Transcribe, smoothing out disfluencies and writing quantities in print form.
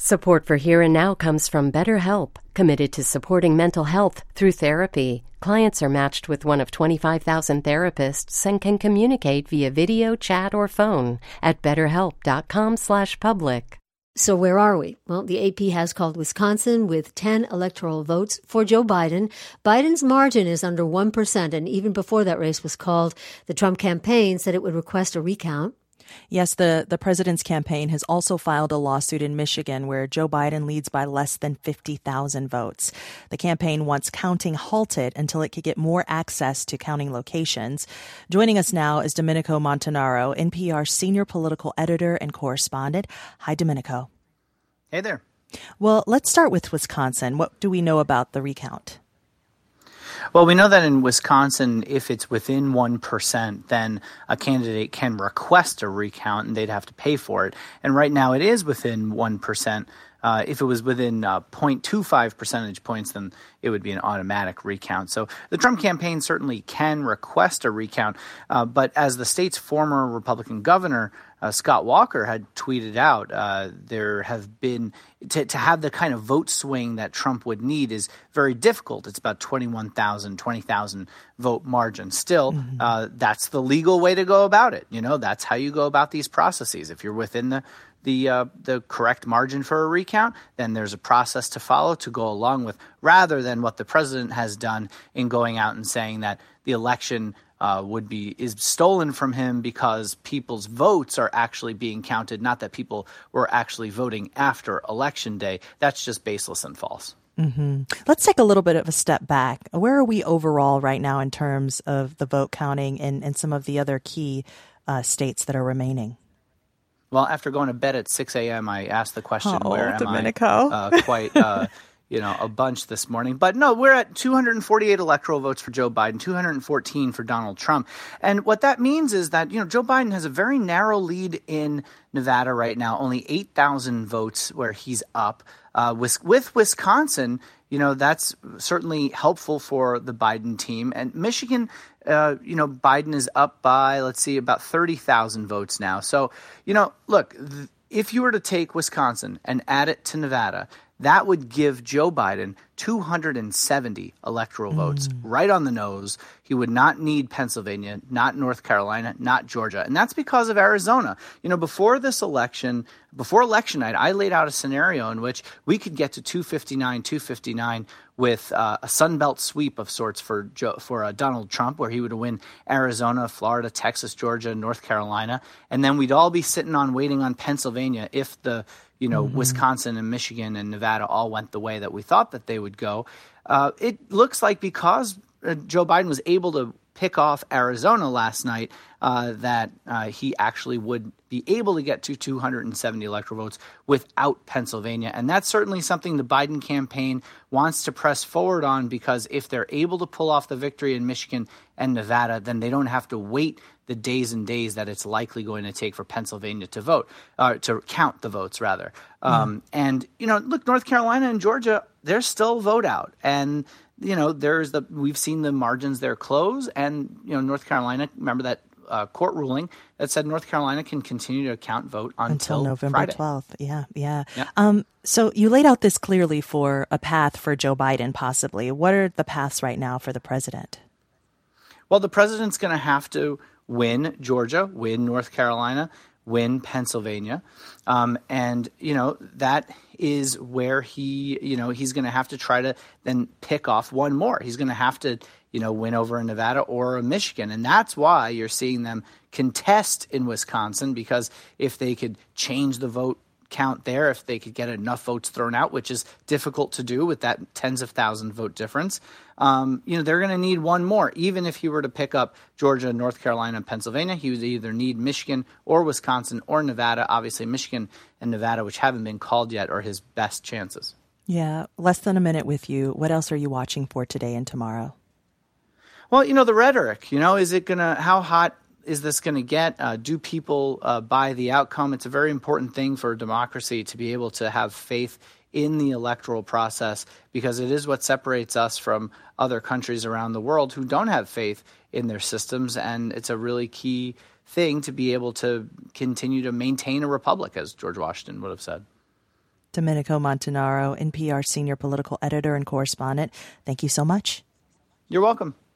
Support for Here and Now comes from BetterHelp, committed to supporting mental health through therapy. Clients are matched with one of 25,000 therapists and can communicate via video, chat, or phone at betterhelp.com/public. So where are we? Well, the AP has called Wisconsin with 10 electoral votes for Joe Biden. Biden's margin is under 1%, and even before that race was called, the Trump campaign said it would request a recount. Yes, the president's campaign has also filed a lawsuit in Michigan where Joe Biden leads by less than 50,000 votes. The campaign wants counting halted until it could get more access to counting locations. Joining us now is Domenico Montanaro, NPR senior political editor and correspondent. Hi, Domenico. Hey there. Well, let's start with Wisconsin. What do we know about the recount? Well, we know that in Wisconsin, if it's within 1%, then a candidate can request a recount and they'd have to pay for it. And right now it is within 1%. If it was within 0.25 percentage points, then it would be an automatic recount. So the Trump campaign certainly can request a recount. But as the state's former Republican governor, Scott Walker, had tweeted out, there have been to have the kind of vote swing that Trump would need is very difficult. It's about 20,000 vote margin. Still, that's the legal way to go about it. You know, that's how you go about these processes. If you're within the correct margin for a recount, then there's a process to follow to go along with, rather than what the president has done in going out and saying that the election is stolen from him because people's votes are actually being counted, not that people were actually voting after Election Day. That's just baseless and false. Mm-hmm. Let's take a little bit of a step back. Where are we overall right now in terms of the vote counting in some of the other key states that are remaining? Well, after going to bed at 6 a.m., I asked the question, where am Domenico. I? Quite a bunch this morning. But no, we're at 248 electoral votes for Joe Biden, 214 for Donald Trump. And what that means is that, Joe Biden has a very narrow lead in Nevada right now, only 8,000 votes where he's up. With Wisconsin, that's certainly helpful for the Biden team. And Michigan, Biden is up by, about 30,000 votes now. So, look, if you were to take Wisconsin and add it to Nevada, that would give Joe Biden 270 electoral votes, right on the nose. He would not need Pennsylvania, not North Carolina, not Georgia. And that's because of Arizona. Before election night, I laid out a scenario in which we could get to 259 with a Sunbelt sweep of sorts for Donald Trump, where he would win Arizona, Florida, Texas, Georgia, North Carolina. And then we'd all be waiting on Pennsylvania if the Wisconsin and Michigan and Nevada all went the way that we thought that they would go. It looks like because Joe Biden was able to pick off Arizona last night, that he actually would be able to get to 270 electoral votes without Pennsylvania. And that's certainly something the Biden campaign wants to press forward on, because if they're able to pull off the victory in Michigan and Nevada, then they don't have to wait the days and days that it's likely going to take for Pennsylvania to to count the votes, rather. And, look, North Carolina and Georgia, they're still vote out. And, we've seen the margins there close. And, North Carolina, remember that court ruling that said North Carolina can continue to count vote until November Friday. 12th. Yeah. So you laid out this clearly for a path for Joe Biden, possibly. What are the paths right now for the president? Well, the president's going to have to win Georgia, win North Carolina, win Pennsylvania. And, that is where he's going to have to try to then pick off one more. He's going to have to, win over a Nevada or a Michigan. And that's why you're seeing them contest in Wisconsin, because if they could change the vote count there, if they could get enough votes thrown out, which is difficult to do with that tens of thousand vote difference, they're going to need one more. Even if he were to pick up Georgia, North Carolina, and Pennsylvania, he would either need Michigan or Wisconsin or Nevada. Obviously, Michigan and Nevada, which haven't been called yet, are his best chances. Yeah. Less than a minute with you. What else are you watching for today and tomorrow? Well, the rhetoric, how hot is this going to get? Do people buy the outcome? It's a very important thing for democracy to be able to have faith in the electoral process, because it is what separates us from other countries around the world who don't have faith in their systems. And it's a really key thing to be able to continue to maintain a republic, as George Washington would have said. Domenico Montanaro, NPR senior political editor and correspondent. Thank you so much. You're welcome.